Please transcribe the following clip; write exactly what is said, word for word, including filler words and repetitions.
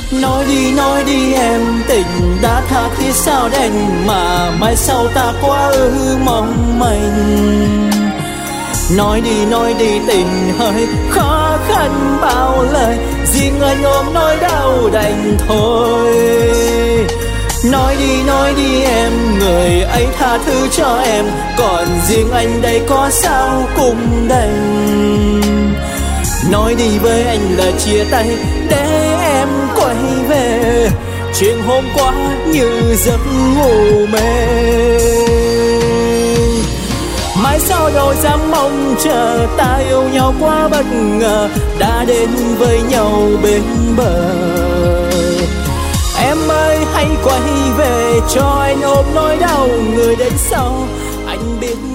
Nói đi nói đi em, tình đã tha thiết sao đành mà mai sau ta quá ư mong manh. Nói đi nói đi tình hơi khó khăn bao lời, riêng anh ôm nỗi đau đành thôi. Nói đi nói đi em, người ấy tha thứ cho em, còn riêng anh đây có sao cũng đành. Nói đi với anh là chia tay để em quay về, chuyện hôm qua như giấc ngủ mê. Mãi sau đâu dám mong chờ, ta yêu nhau quá bất ngờ, đã đến với nhau bên bờ. Em ơi hãy quay về cho anh ôm nỗi đau, người đến sau anh biết